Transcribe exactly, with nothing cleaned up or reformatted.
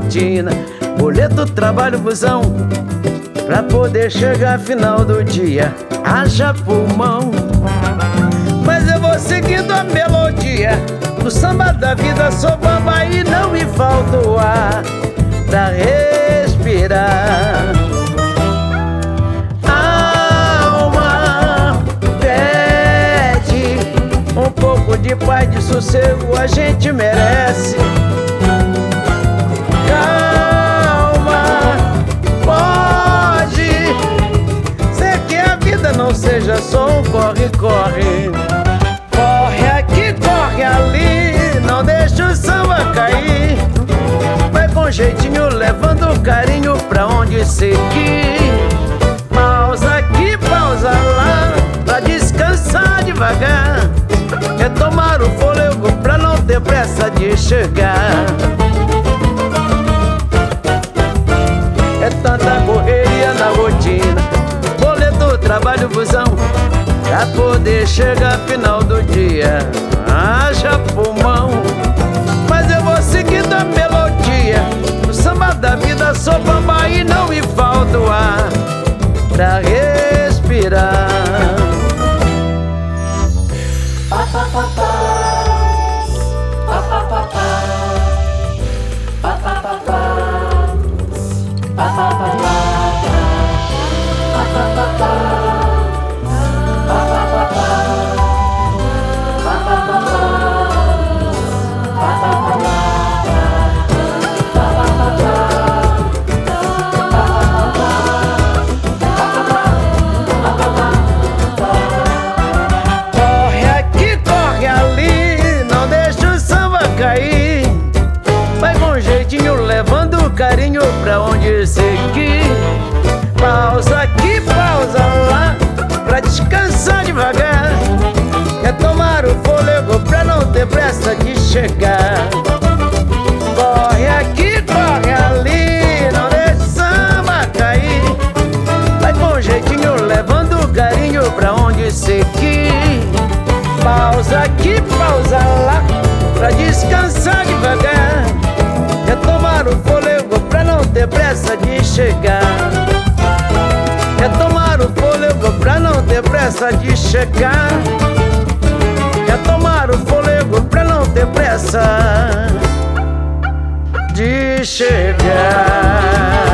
rotina. Boleto, trabalho, busão, pra poder chegar final do dia. Haja pulmão, mas eu vou seguindo a melodia do samba da vida. Sou bamba e não me falta o ar pra respirar. Alma pede um pouco de paz, de sossego, a gente merece. Calma, pode ser que a vida não seja só um corre-corre. Corre aqui, corre ali, não deixa o samba cair. Vai com jeitinho, levando carinho pra onde seguir. Pausa aqui, pausa lá, pra descansar devagar. Retomar o fôlego pra não ter pressa de chegar. É tanta correria na rotina, boleto, trabalho, busão, pra poder chegar final do dia. Haja pulmão, mas eu vou seguindo a melodia do samba da vida. Sou bamba e não me falta o ar pra respirar. Corre aqui, corre ali, não deixa o samba cair. Vai com jeitinho, levando carinho pra onde seguir. Pausa aqui, pausa lá, pra descansar devagar. Retomar o fôlego pra não ter pressa de chegar. Corre aqui, corre ali, não deixa o samba cair. Vai com jeitinho, levando carinho pra onde seguir. Pausa aqui, pausa lá, pra descansar devagar. Retomar o fôlego pra não ter pressa de chegar. Retomar o fôlego pra não ter pressa de chegar. Retomar o fôlego pra não ter pressa de chegar.